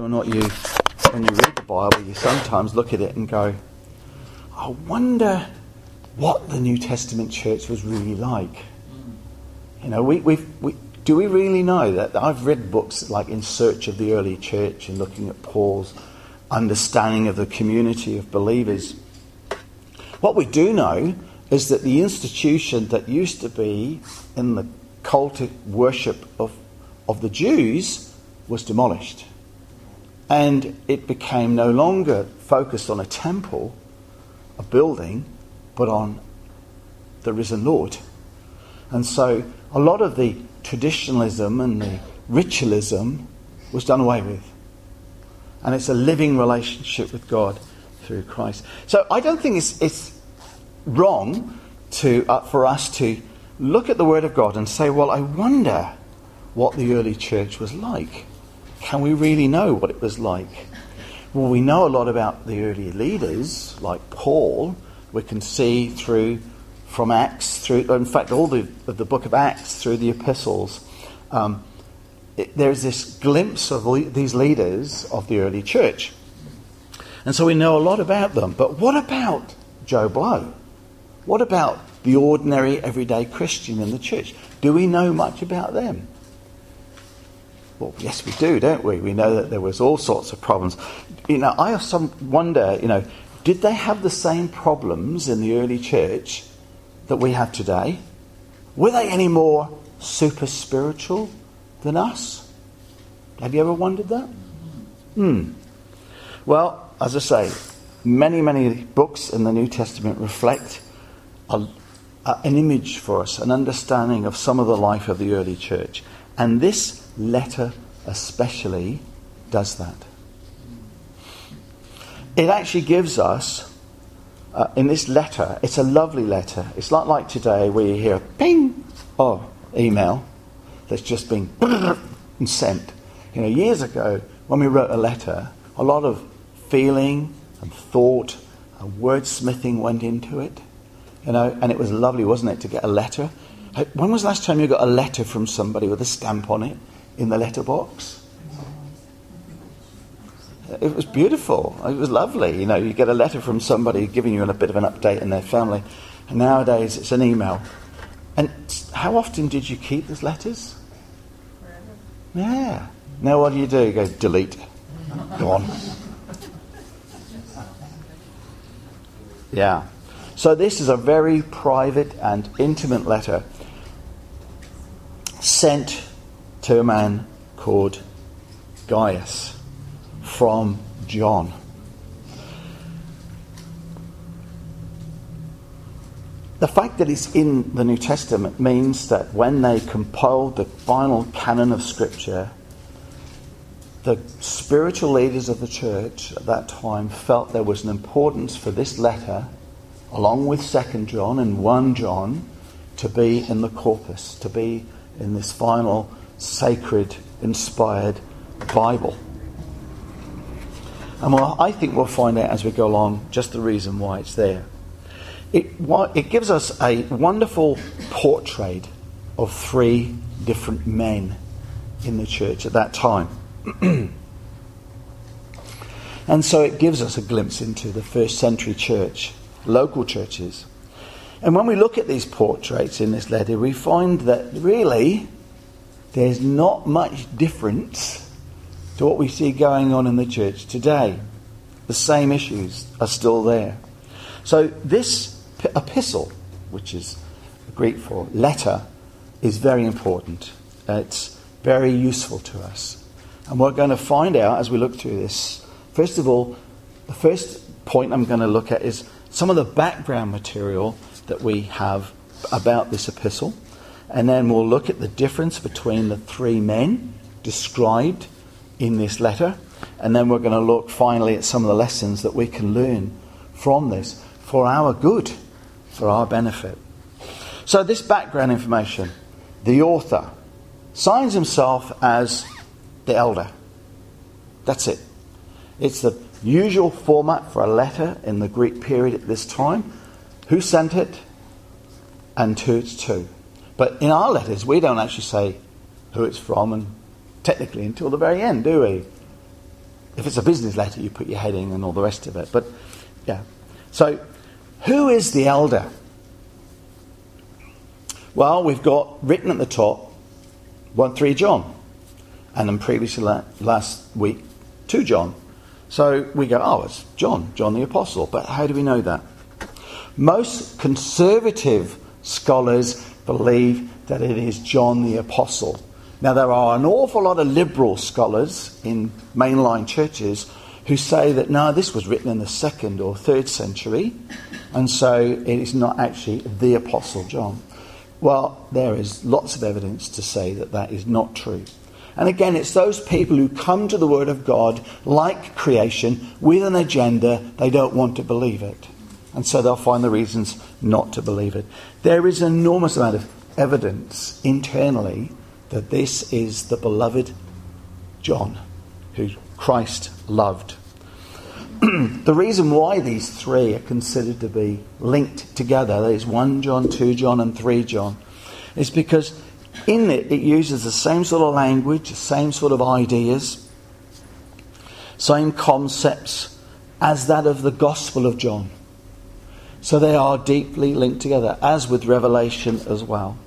or not you, when you read the Bible, you sometimes look at it and go, I wonder what the New Testament church was really like. You know, do we really know that? I've read books like In Search of the Early Church and looking at Paul's understanding of the community of believers. What we do know is that the institution that used to be in the cultic worship of the Jews was demolished. And it became no longer focused on a temple, a building, but on the risen Lord. And so a lot of the traditionalism and the ritualism was done away with. And it's a living relationship with God through Christ. So I don't think it's wrong for us to look at the Word of God and say, well, I wonder what the early church was like. Can we really know what it was like? Well, we know a lot about the early leaders, like Paul. We can see from Acts, in fact, all of the book of Acts through the epistles, there's this glimpse of these leaders of the early church. And so we know a lot about them. But what about Joe Blow? What about the ordinary, everyday Christian in the church? Do we know much about them? Well, yes, we do, don't we? We know that there was all sorts of problems. You know, I wonder, did they have the same problems in the early church that we have today? Were they any more super spiritual than us? Have you ever wondered that? Well, as I say, many, many books in the New Testament reflect an image for us, an understanding of some of the life of the early church. And this letter especially does that. It actually gives us, in this letter, it's a lovely letter. It's not like today where you hear a ping, email that's just been sent. Years ago, when we wrote a letter, a lot of feeling and thought and wordsmithing went into it. And it was lovely, wasn't it, to get a letter? When was the last time you got a letter from somebody with a stamp on it in the letterbox? It was beautiful. It was lovely. You get a letter from somebody giving you a bit of an update in their family. And nowadays it's an email. And how often did you keep those letters? Forever. Yeah. Now what do? You go, delete. Gone. Yeah. So this is a very private and intimate letter sent to a man called Gaius from John. The fact that it's in the New Testament means that when they compiled the final canon of Scripture, the spiritual leaders of the church at that time felt there was an importance for this letter, along with 2 John and 1 John, to be in the corpus, to be in this final sacred, inspired Bible. And I think we'll find out as we go along just the reason why it's there. It gives us a wonderful portrait of 3 different men in the church at that time. And so it gives us a glimpse into the first century church, local churches. And when we look at these portraits in this letter, we find that really there's not much difference to what we see going on in the church today. The same issues are still there. So this epistle, which is Greek for letter, is very important. It's very useful to us. And we're going to find out as we look through this. First of all, the first point I'm going to look at is some of the background material that we have about this epistle. And then we'll look at the difference between the 3 men described in this letter. And then we're going to look finally at some of the lessons that we can learn from this for our good, for our benefit. So this background information, the author signs himself as the elder. That's it. It's the usual format for a letter in the Greek period at this time. Who sent it and who it's to. But in our letters, we don't actually say who it's from, and technically until the very end, do we? If it's a business letter, you put your heading and all the rest of it. But, yeah. So, who is the elder? Well, we've got written at the top, 1-3 John. And then previously last week, 2 John. So we go, oh, it's John the Apostle. But how do we know that? Most conservative scholars believe that it is John the Apostle. Now, there are an awful lot of liberal scholars in mainline churches who say that, no, this was written in the 2nd or 3rd century, and so it is not actually the Apostle John. Well, there is lots of evidence to say that that is not true. And again, it's those people who come to the Word of God, like creation, with an agenda. They don't want to believe it. And so they'll find the reasons not to believe it. There is an enormous amount of evidence internally that this is the beloved John, who Christ loved. The reason why these 3 are considered to be linked together, that is 1 John, 2 John and 3 John, is because in it uses the same sort of language, the same sort of ideas, same concepts as that of the Gospel of John. So they are deeply linked together, as with Revelation as well.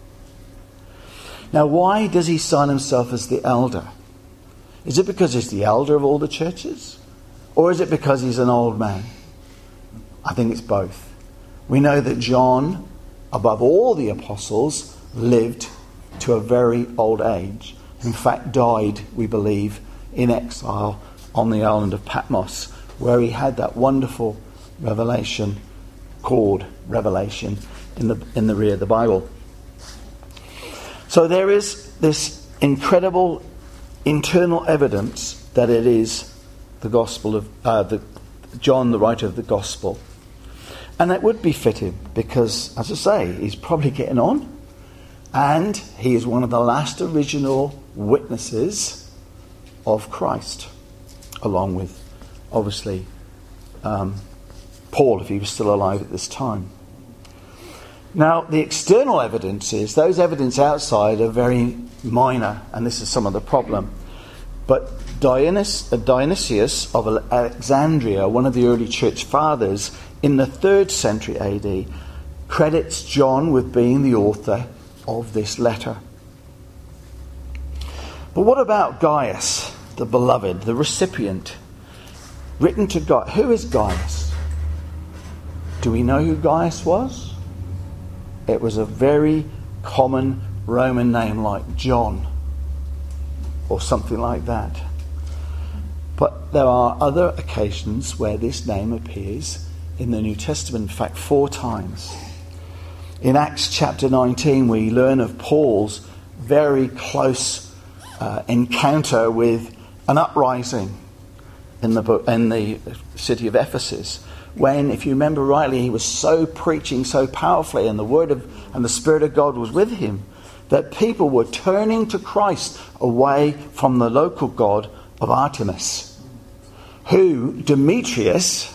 Now, why does he sign himself as the elder? Is it because he's the elder of all the churches? Or is it because he's an old man? I think it's both. We know that John, above all the apostles, lived to a very old age. In fact, died, we believe, in exile on the island of Patmos, where he had that wonderful revelation called Revelation in the rear of the Bible. So there is this incredible internal evidence that it is the Gospel of John, the writer of the Gospel. And that would be fitting because, as I say, he's probably getting on, and he is one of the last original witnesses of Christ, along with, obviously, Paul, if he was still alive at this time. Now, the external evidence is, those evidence outside are very minor, and this is some of the problem. But Dionysius of Alexandria, one of the early church fathers, in the 3rd century AD, credits John with being the author of this letter. But what about Gaius, the beloved, the recipient? Written to God. Who is Gaius? Do we know who Gaius was? It was a very common Roman name like John or something like that. But there are other occasions where this name appears in the New Testament, in fact 4 times. In Acts chapter 19 we learn of Paul's very close encounter with an uprising in the city of Ephesus, when, if you remember rightly, he was so preaching so powerfully, and the Spirit of God was with him, that people were turning to Christ away from the local god of Artemis, who Demetrius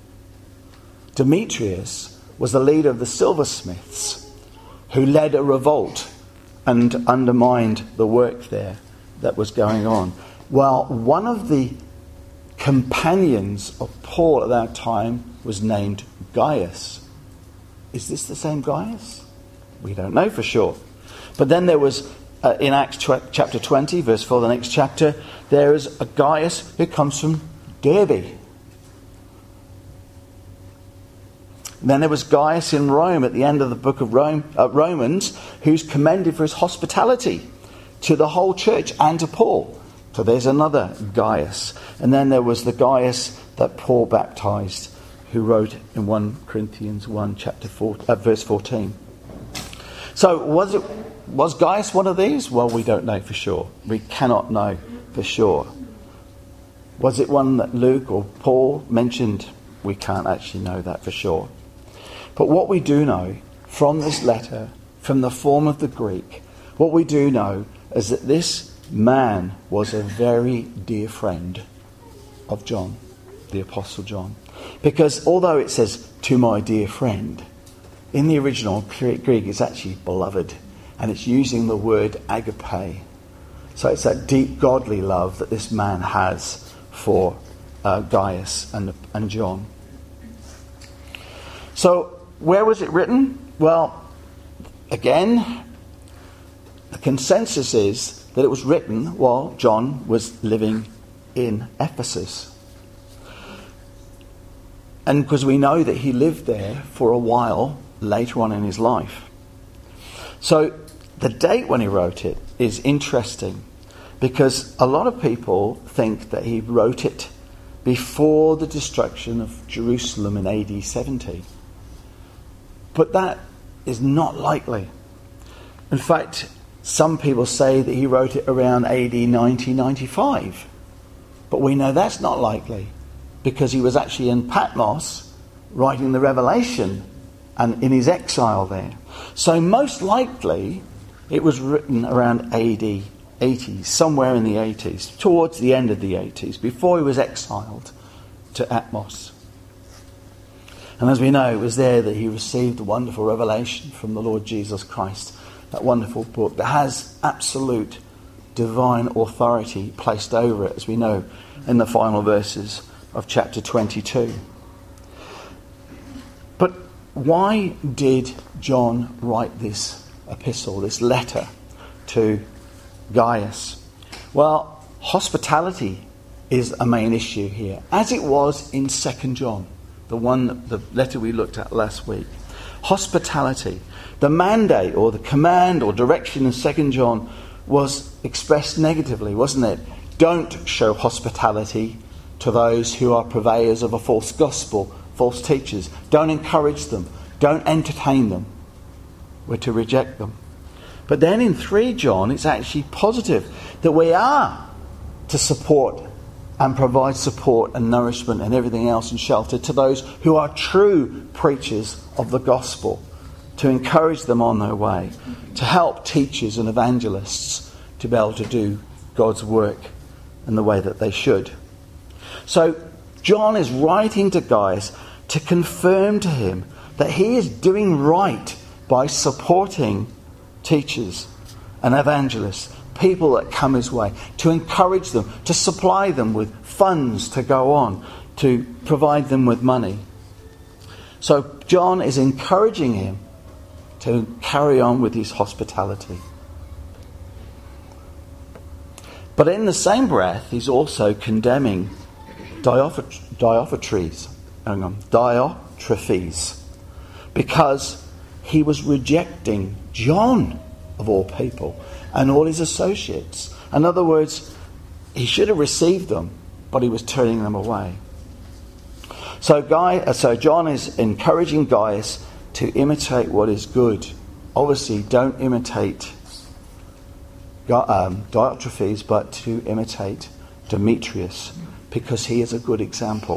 was the leader of the silversmiths, who led a revolt and undermined the work there that was going on. Well, one of the companions of Paul at that time was named Gaius. Is this the same Gaius? We don't know for sure. But then there was, in Acts chapter 20, verse 4, the next chapter, there is a Gaius who comes from Derbe. And then there was Gaius in Rome at the end of the book of Romans, who's commended for his hospitality to the whole church and to Paul. So there's another Gaius. And then there was the Gaius that Paul baptized, who wrote in 1 Corinthians 1, verse 14. So was Gaius one of these? Well, we don't know for sure. We cannot know for sure. Was it one that Luke or Paul mentioned? We can't actually know that for sure. But what we do know from this letter, from the form of the Greek, what we do know is that this man was a very dear friend of John, the Apostle John. Because although it says, to my dear friend, in the original Greek it's actually beloved. And it's using the word agape. So it's that deep godly love that this man has for Gaius and John. So, where was it written? Well, again, the consensus is that it was written while John was living in Ephesus. And because we know that he lived there for a while later on in his life. So the date when he wrote it is interesting, because a lot of people think that he wrote it before the destruction of Jerusalem in AD 70. But that is not likely. In fact, some people say that he wrote it around AD 1995. But we know that's not likely, because he was actually in Patmos writing the Revelation and in his exile there. So most likely it was written around AD 80s, somewhere in the 80s, towards the end of the 80s, before he was exiled to Patmos. And as we know, it was there that he received the wonderful revelation from the Lord Jesus Christ, that wonderful book that has absolute divine authority placed over it, as we know in the final verses of chapter 22. But why did John write this epistle, this letter to Gaius? Well, hospitality is a main issue here, as it was in 2 John, the letter we looked at last week. Hospitality. The mandate or the command or direction in 2 John was expressed negatively, wasn't it? Don't show hospitality to those who are purveyors of a false gospel, false teachers. Don't encourage them. Don't entertain them. We're to reject them. But then in 3 John, it's actually positive that we are to support and provide support and nourishment and everything else and shelter to those who are true preachers of the gospel, to encourage them on their way, to help teachers and evangelists to be able to do God's work in the way that they should. So John is writing to Gaius to confirm to him that he is doing right by supporting teachers and evangelists, people that come his way, to encourage them, to supply them with funds to go on, to provide them with money. So John is encouraging him to carry on with his hospitality. But in the same breath, he's also condemning Diotrephes, because he was rejecting John, of all people, and all his associates. In other words, he should have received them, but he was turning them away. So John is encouraging Gaius to imitate what is good. Obviously, don't imitate Diotrephes, but to imitate Demetrius, because he is a good example.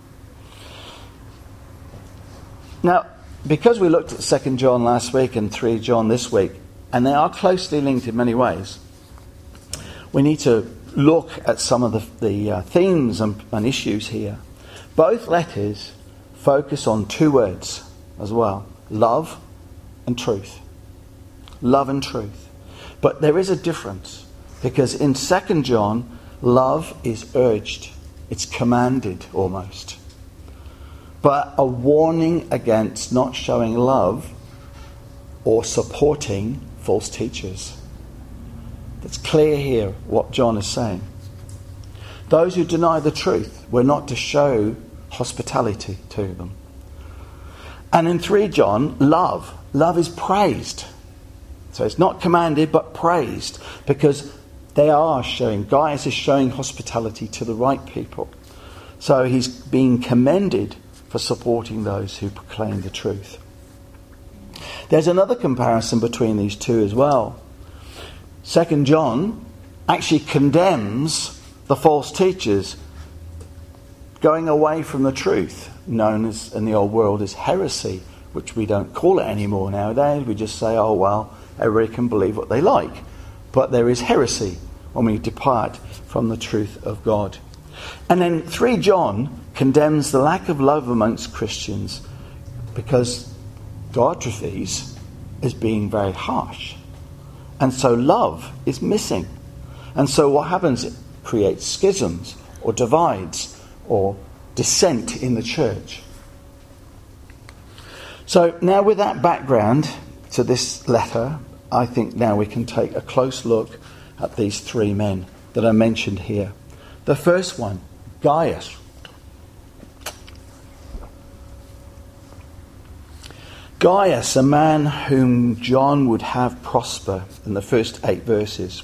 Now, because we looked at 2 John last week and 3 John this week, and they are closely linked in many ways, we need to look at some of the themes and issues here. Both letters focus on 2 words as well: love and truth. Love and truth. But there is a difference, because in 2 John, love is urged. It's commanded almost. But a warning against not showing love or supporting false teachers. It's clear here what John is saying. Those who deny the truth, we're not to show hospitality to them. And in 3 John, love is praised. So it's not commanded but praised, because Gaius is showing hospitality to the right people. So he's being commended for supporting those who proclaim the truth. There's another comparison between these two as well. 2 John actually condemns the false teachers going away from the truth, known as in the old world as heresy, which we don't call it anymore nowadays. We just say, oh well, everybody can believe what they like. But there is heresy when we depart from the truth of God. And then 3 John condemns the lack of love amongst Christians, because Diotrephes is being very harsh. And so love is missing. And so what happens? It creates schisms or divides or dissent in the church. So now with that background to this letter, I think now we can take a close look at these three men that are mentioned here. The first one, Gaius. Gaius, a man whom John would have prosper in the first 8 verses.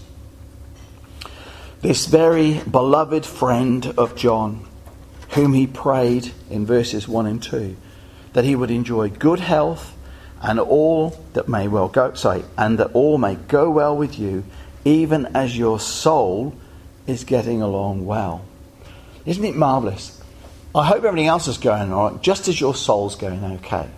This very beloved friend of John, whom he prayed in verses 1 and 2, that he would enjoy good health and all that may well go, and that all may go well with you, even as your soul is getting along well. Isn't it marvellous? I hope everything else is going all right, just as your soul's going okay.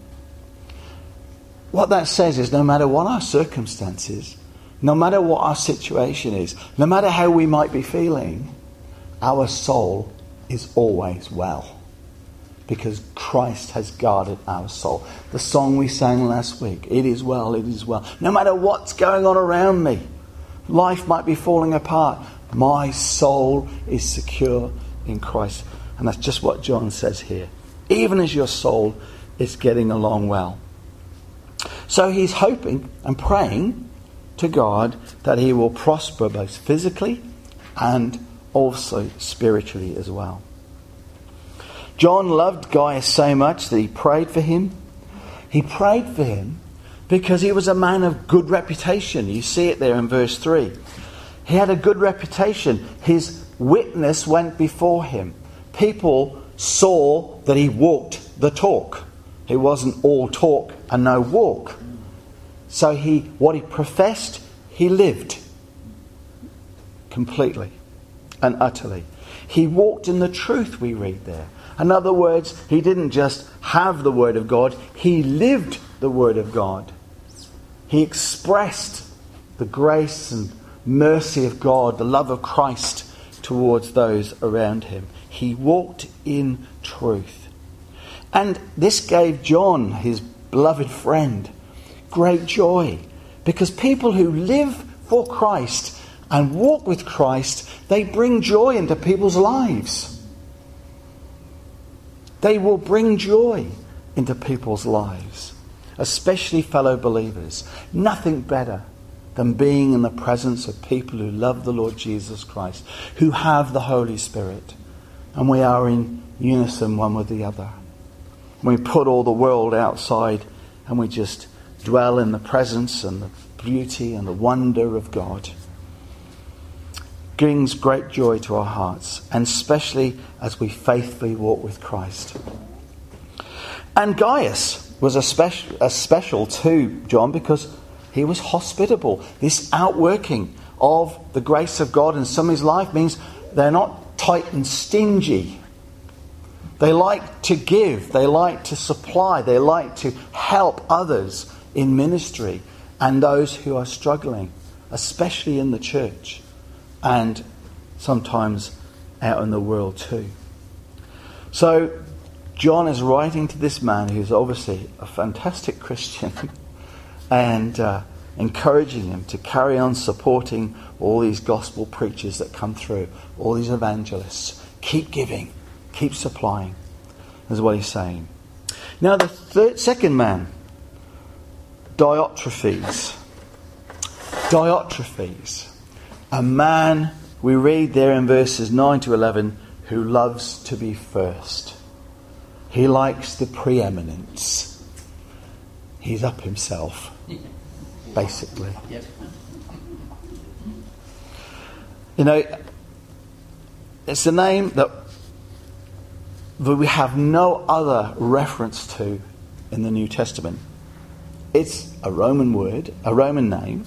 What that says is no matter what our circumstances, no matter what our situation is, no matter how we might be feeling, our soul is always well. Because Christ has guarded our soul. The song we sang last week, it is well, it is well. No matter what's going on around me, life might be falling apart, my soul is secure in Christ. And that's just what John says here. Even as your soul is getting along well. So he's hoping and praying to God that he will prosper both physically and also spiritually as well. John loved Gaius so much that he prayed for him. He prayed for him because he was a man of good reputation. You see it there in verse 3. He had a good reputation. His witness went before him. People saw that he walked the talk. He wasn't all talk and no walk. So what he professed, he lived completely and utterly. He walked in the truth, we read there. In other words, he didn't just have the Word of God, he lived the Word of God. He expressed the grace and mercy of God, the love of Christ towards those around him. He walked in truth. And this gave John, his beloved friend, great joy. Because people who live for Christ and walk with Christ, they bring joy into people's lives. They will bring joy into people's lives, especially fellow believers. Nothing better than being in the presence of people who love the Lord Jesus Christ, who have the Holy Spirit, and we are in unison one with the other. We put all the world outside and we just dwell in the presence and the beauty and the wonder of God. Brings great joy to our hearts, and especially as we faithfully walk with Christ. And Gaius was a special to John because he was hospitable. This outworking of the grace of God in some of his life means they're not tight and stingy. They like to give, they like to supply, they like to help others in ministry and those who are struggling, especially in the church. And sometimes out in the world too. So John is writing to this man who's obviously a fantastic Christian and encouraging him to carry on supporting all these gospel preachers that come through, all these evangelists. Keep giving, keep supplying, is what he's saying. Now the second man, Diotrephes. Diotrephes. A man, we read there in verses 9 to 11, who loves to be first. He likes the preeminence. He's up himself, basically. Yep. You know, it's a name that we have no other reference to in the New Testament. It's a Roman word, a Roman name.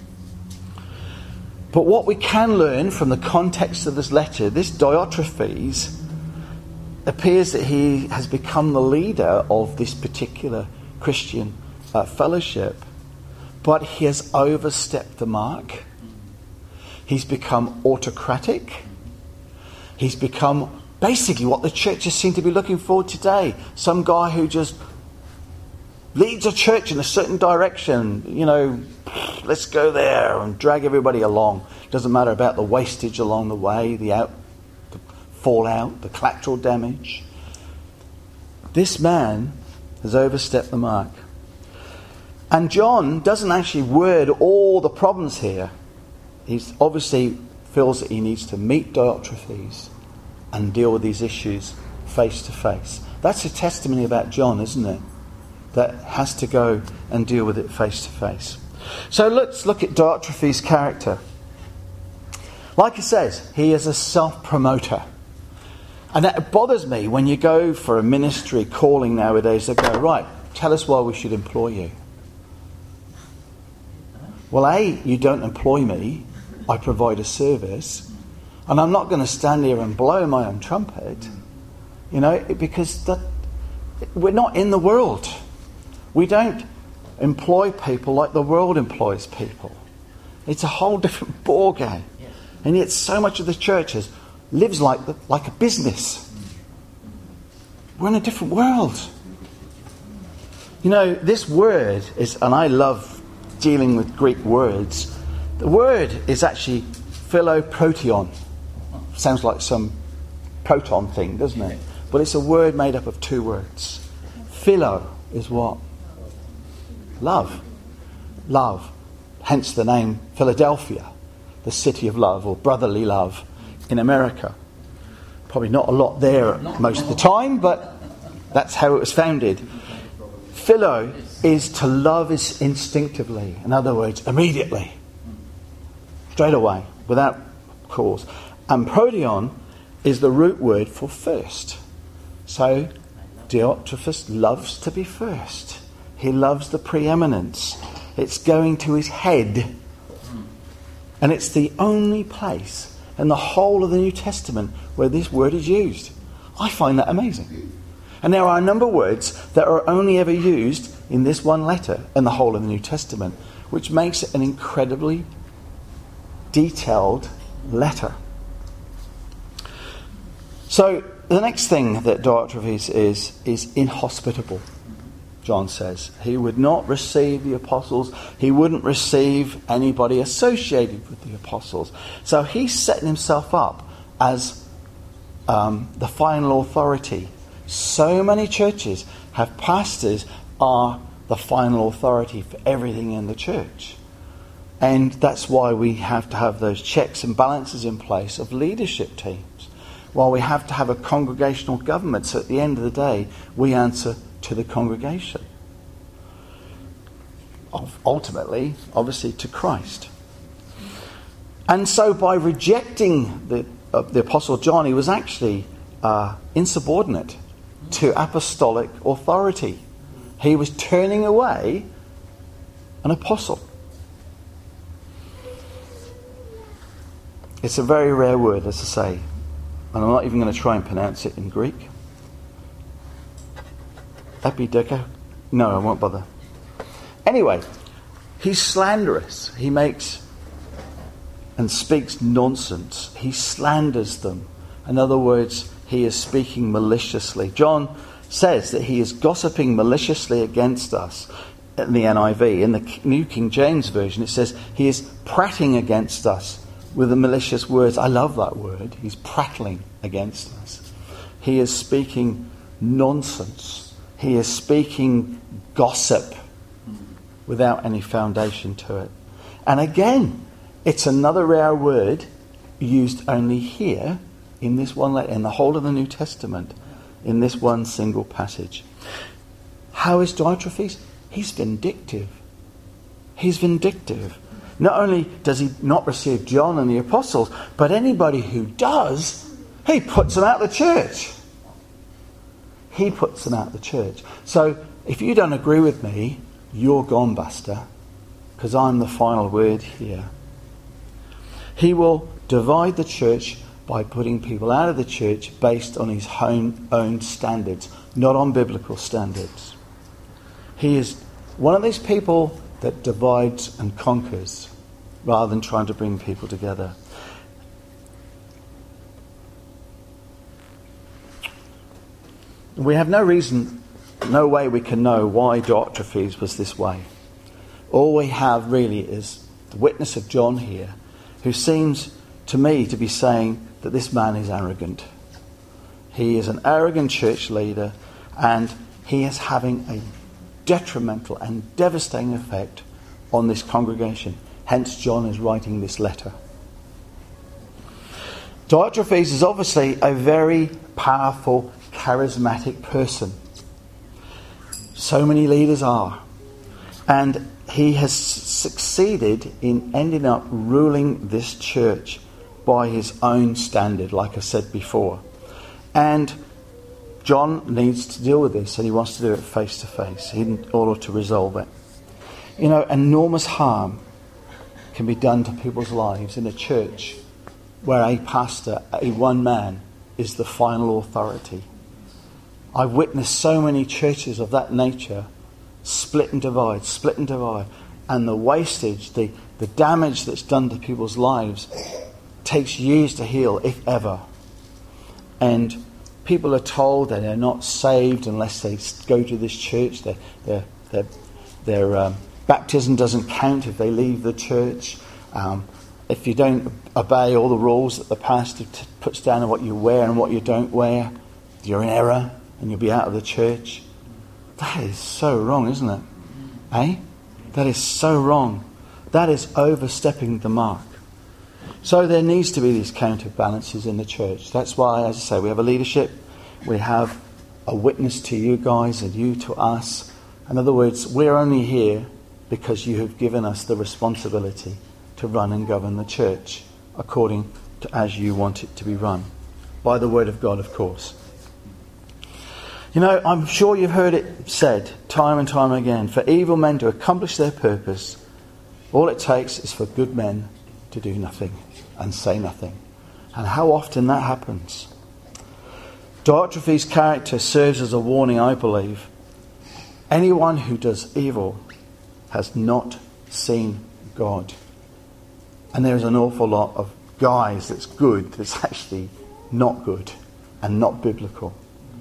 But what we can learn from the context of this letter, this Diotrephes appears that he has become the leader of this particular Christian fellowship, but he has overstepped the mark. He's become autocratic. He's become basically what the churches seem to be looking for today. Some guy who just leads a church in a certain direction, you know, let's go there and drag everybody along. Doesn't matter about the wastage along the way, the fallout, the collateral damage. This man has overstepped the mark. And John doesn't actually word all the problems here. He obviously feels that he needs to meet Diotrephes and deal with these issues face to face. That's a testimony about John, isn't it? That has to go and deal with it face to face. So let's look at Diotrephes' character. Like it says, he is a self-promoter. And that bothers me when you go for a ministry calling nowadays. They go, right, tell us why we should employ you. Well, A, you don't employ me. I provide a service. And I'm not going to stand here and blow my own trumpet. Because we're not in the world. We don't employ people like the world employs people. It's a whole different ball game. And yet so much of the churches lives like a business. We're in a different world. This word is, and I love dealing with Greek words, the word is actually philoproteon. Sounds like some proton thing, doesn't it? But it's a word made up of two words. Philo is what? Love. Love. Hence the name Philadelphia, the city of love, or brotherly love in America. Probably not a lot there most of the time, but that's how it was founded. Philo is to love is instinctively. In other words, immediately. Straight away, without cause. And proteon is the root word for first. So Diotrephes loves to be first. He loves the preeminence. It's going to his head. And it's the only place in the whole of the New Testament where this word is used. I find that amazing. And there are a number of words that are only ever used in this one letter in the whole of the New Testament, which makes it an incredibly detailed letter. So the next thing that Diotrephes is inhospitable. John says he would not receive the apostles. He wouldn't receive anybody associated with the apostles. So he's setting himself up as the final authority. So many churches have pastors are the final authority for everything in the church. And that's why we have to have those checks and balances in place of leadership teams. While we have to have a congregational government, so at the end of the day, we answer to the congregation. Ultimately, obviously, to Christ. And so by rejecting the Apostle John, he was actually insubordinate to apostolic authority. He was turning away an apostle. It's a very rare word, as I say. And I'm not even going to try and pronounce it in Greek. Epideco? No, I won't bother. Anyway, he's slanderous. He makes and speaks nonsense. He slanders them. In other words, he is speaking maliciously. John says that he is gossiping maliciously against us. In the NIV, in the New King James Version, it says he is prating against us with the malicious words. I love that word. He's prattling against us. He is speaking nonsense. He is speaking gossip without any foundation to it. And again, it's another rare word used only here in this one letter, in the whole of the New Testament, in this one single passage. How is Diotrephes? He's vindictive. He's vindictive. Not only does he not receive John and the apostles, but anybody who does, he puts them out of the church. He puts them out of the church. So if you don't agree with me, you're gone, Buster, because I'm the final word here. He will divide the church by putting people out of the church based on his own standards, not on biblical standards. He is one of these people that divides and conquers rather than trying to bring people together. We have no reason, no way we can know why Diotrephes was this way. All we have really is the witness of John here, who seems to me to be saying that this man is arrogant. He is an arrogant church leader, and he is having a detrimental and devastating effect on this congregation. Hence, John is writing this letter. Diotrephes is obviously a very powerful, charismatic person. So many leaders are. And he has succeeded in ending up ruling this church by his own standard, like I said before. And John needs to deal with this, and he wants to do it face to face in order to resolve it. You know, enormous harm can be done to people's lives in a church where a pastor, a one man, is the final authority. I've witnessed so many churches of that nature split and divide, and the wastage, the damage that's done to people's lives takes years to heal, if ever. And people are told that they're not saved unless they go to this church. Their baptism doesn't count if they leave the church. If you don't obey all the rules that the pastor puts down on what you wear and what you don't wear, you're in error and you'll be out of the church. That is so wrong, isn't it? Eh? That is so wrong. That is overstepping the mark. So there needs to be these counterbalances in the church. That's why, as I say, we have a leadership. We have a witness to you guys and you to us. In other words, we're only here because you have given us the responsibility to run and govern the church according to as you want it to be run. By the word of God, of course. You know, I'm sure you've heard it said time and time again, for evil men to accomplish their purpose, all it takes is for good men to do nothing and say nothing. And how often that happens. Diotrephes' character serves as a warning, I believe. Anyone who does evil has not seen God. And there is an awful lot of guys that's good that's actually not good and not biblical.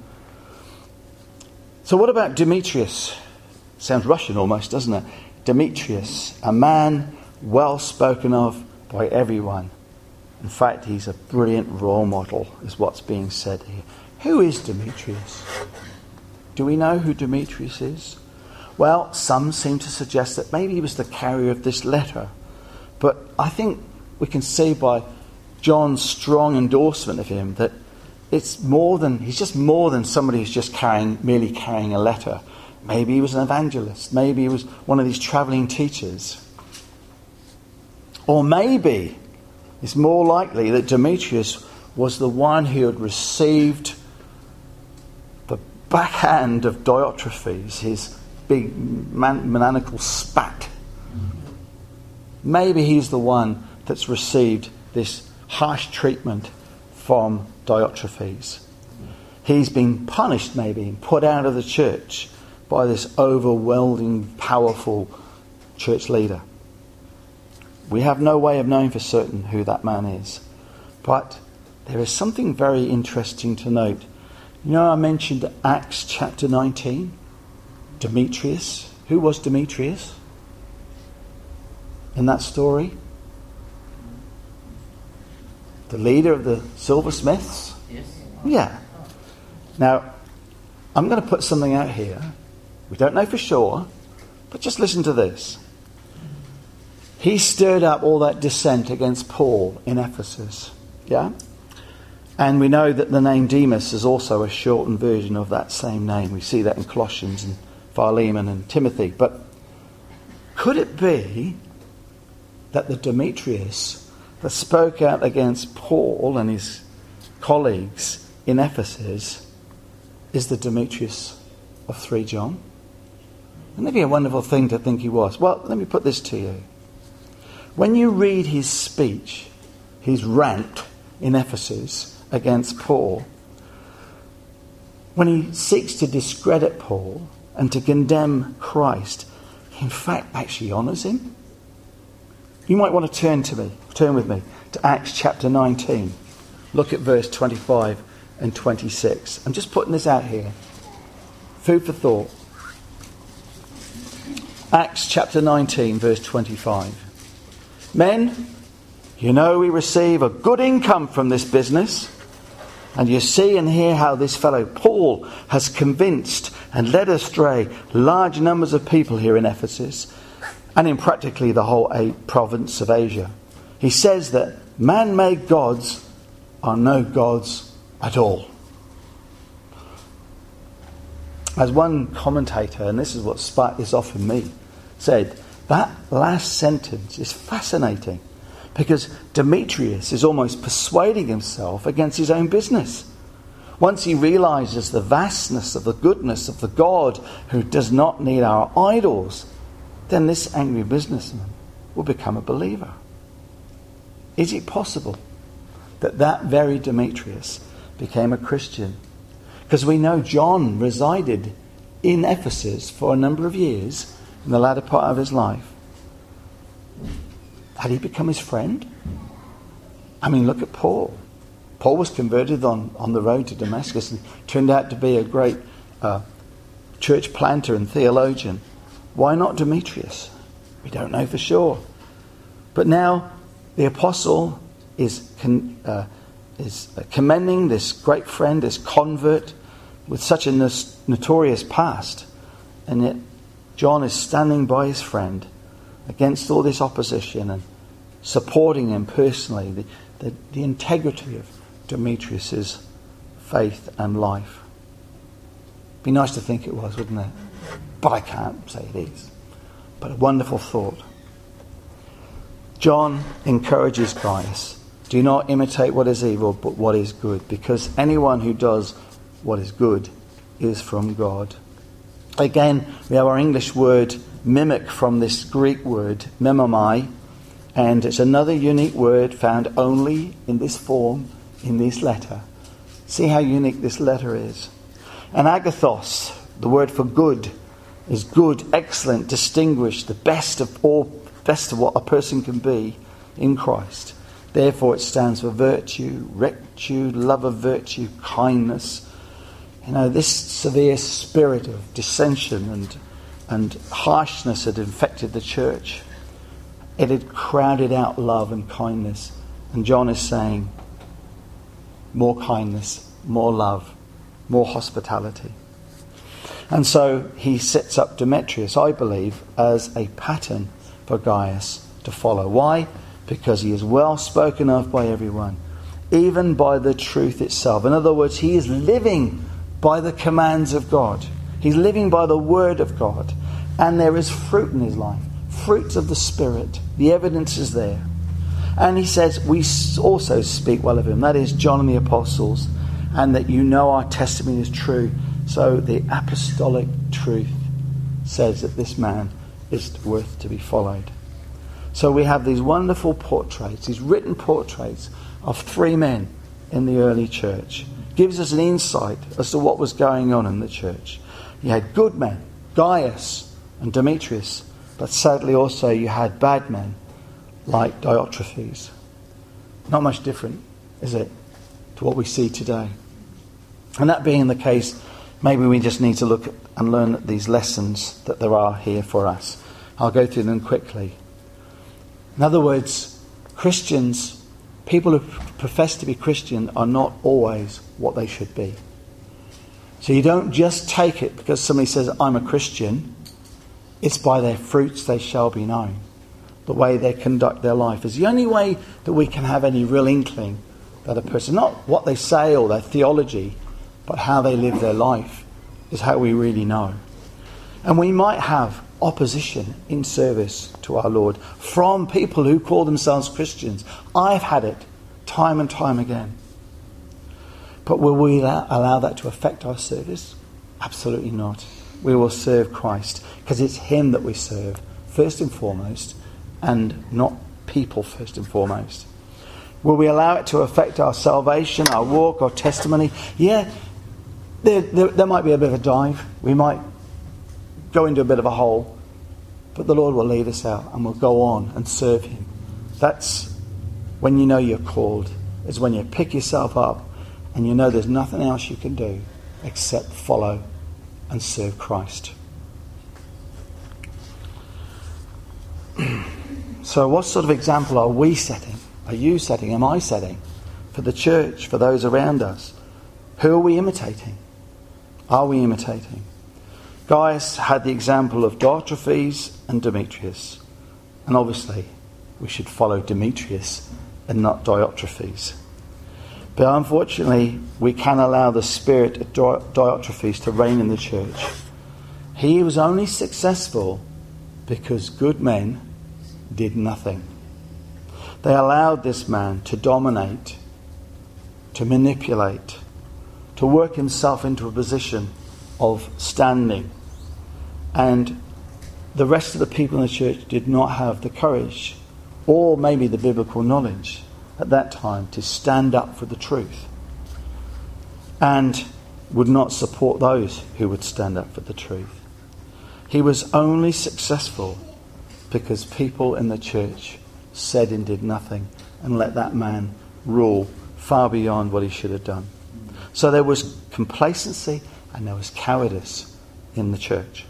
So what about Demetrius? Sounds Russian almost, doesn't it? Demetrius, a man well spoken of by everyone. In fact, he's a brilliant role model, is what's being said here. Who is Demetrius? Do we know who Demetrius is? Well, some seem to suggest that maybe he was the carrier of this letter. But I think we can see by John's strong endorsement of him that he's just more than somebody who's just merely carrying a letter. Maybe he was an evangelist. Maybe he was one of these travelling teachers. Or maybe it's more likely that Demetrius was the one who had received the backhand of Diotrephes, his big maniacal spat. Maybe he's the one that's received this harsh treatment from Diotrephes. He's been punished, maybe, and put out of the church by this overwhelming, powerful church leader. We have no way of knowing for certain who that man is. But there is something very interesting to note. You know, I mentioned Acts chapter 19. Demetrius. Who was Demetrius in that story? The leader of the silversmiths? Yes. Yeah. Now, I'm going to put something out here. We don't know for sure, but just listen to this. He stirred up all that dissent against Paul in Ephesus. Yeah? And we know that the name Demas is also a shortened version of that same name. We see that in Colossians and Philemon and Timothy. But could it be that the Demetrius that spoke out against Paul and his colleagues in Ephesus is the Demetrius of 3 John? Wouldn't it be a wonderful thing to think he was? Well, let me put this to you. When you read his speech, his rant in Ephesus against Paul, when he seeks to discredit Paul and to condemn Christ, he in fact actually honours him. You might want to turn with me to Acts chapter 19. Look at verse 25 and 26. I'm just putting this out here. Food for thought. Acts chapter 19, verse 25. Men, you know we receive a good income from this business. And you see and hear how this fellow Paul has convinced and led astray large numbers of people here in Ephesus and in practically the whole province of Asia. He says that man-made gods are no gods at all. As one commentator, and this is what sparked this off in me, said, that last sentence is fascinating because Demetrius is almost persuading himself against his own business. Once he realizes the vastness of the goodness of the God who does not need our idols, then this angry businessman will become a believer. Is it possible that that very Demetrius became a Christian? Because we know John resided in Ephesus for a number of years in the latter part of his life. Had he become his friend? I mean, look at Paul. Paul was converted on the road to Damascus and turned out to be a great church planter and theologian. Why not Demetrius? We don't know for sure. But now the apostle is commending this great friend, this convert, with such a notorious past. And yet John is standing by his friend against all this opposition and supporting him personally, the integrity of Demetrius's faith and life. Be nice to think it was, wouldn't it? But I can't say it is. But a wonderful thought. John encourages Gaius, do not imitate what is evil, but what is good, because anyone who does what is good is from God. Again, we have our English word mimic from this Greek word, mimomai, and it's another unique word found only in this form, in this letter. See how unique this letter is. And agathos, the word for good, is good, excellent, distinguished, the best of what a person can be in Christ. Therefore it stands for virtue, rectitude, love of virtue, kindness. You know, this severe spirit of dissension and harshness had infected the church. It had crowded out love and kindness. And John is saying, more kindness, more love, more hospitality. And so he sets up Demetrius, I believe, as a pattern for Gaius to follow. Why? Because he is well spoken of by everyone, even by the truth itself. In other words, he is living by the commands of God. He's living by the word of God. And there is fruit in his life. Fruits of the Spirit. The evidence is there. And he says, we also speak well of him. That is, John and the apostles. And that you know our testimony is true. So the apostolic truth says that this man is worth to be followed. So we have these wonderful portraits, these written portraits of three men in the early church. Gives us an insight as to what was going on in the church. You had good men, Gaius and Demetrius, but sadly also you had bad men like Diotrephes. Not much different, is it, to what we see today? And that being the case, maybe we just need to look at and learn these lessons that there are here for us. I'll go through them quickly. In other words, Christians, people who profess to be Christian, are not always what they should be. So you don't just take it because somebody says, I'm a Christian. It's by their fruits they shall be known. The way they conduct their life is the only way that we can have any real inkling that a person, not what they say or their theology, but how they live their life is how we really know. And we might have opposition in service to our Lord from people who call themselves Christians. I've had it time and time again. But will we allow that to affect our service? Absolutely not. We will serve Christ because it's him that we serve first and foremost, and not people first and foremost. Will we allow it to affect our salvation, our walk, our testimony? Yeah, there might be a bit of a dive. We might go into a bit of a hole. But the Lord will lead us out and we'll go on and serve him. That's when you know you're called. It's when you pick yourself up and you know there's nothing else you can do except follow and serve Christ. So what sort of example are we setting? Are you setting? Am I setting? For the church, for those around us? Who are we imitating? Are we imitating? Gaius had the example of Diotrephes and Demetrius. And obviously, we should follow Demetrius and not Diotrephes. But unfortunately, we can allow the spirit of Diotrephes to reign in the church. He was only successful because good men did nothing. They allowed this man to dominate, to manipulate, to work himself into a position of standing. And the rest of the people in the church did not have the courage, or maybe the biblical knowledge at that time, to stand up for the truth, and would not support those who would stand up for the truth. He was only successful because people in the church said and did nothing and let that man rule far beyond what he should have done. So there was complacency and there was cowardice in the church.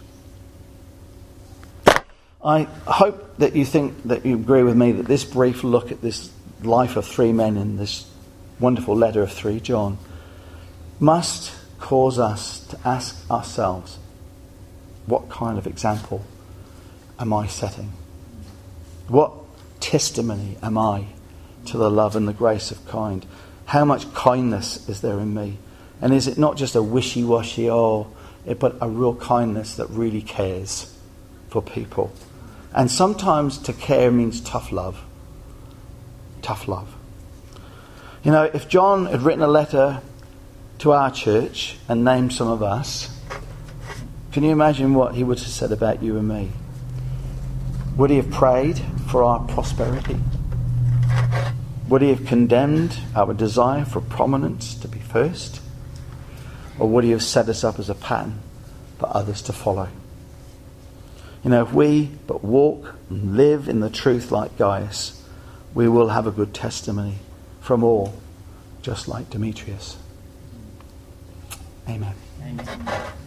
I hope that you think that you agree with me that this brief look at this life of three men in this wonderful letter of 3 John must cause us to ask ourselves, what kind of example am I setting? What testimony am I to the love and the grace of kind? How much kindness is there in me? And is it not just a wishy-washy, but a real kindness that really cares for people? And sometimes to care means tough love. Tough love. You know, if John had written a letter to our church and named some of us, can you imagine what he would have said about you and me? Would he have prayed for our prosperity? Would he have condemned our desire for prominence to be first? Or would he have set us up as a pattern for others to follow? You know, if we but walk and live in the truth like Gaius, we will have a good testimony from all, just like Demetrius. Amen. Amen.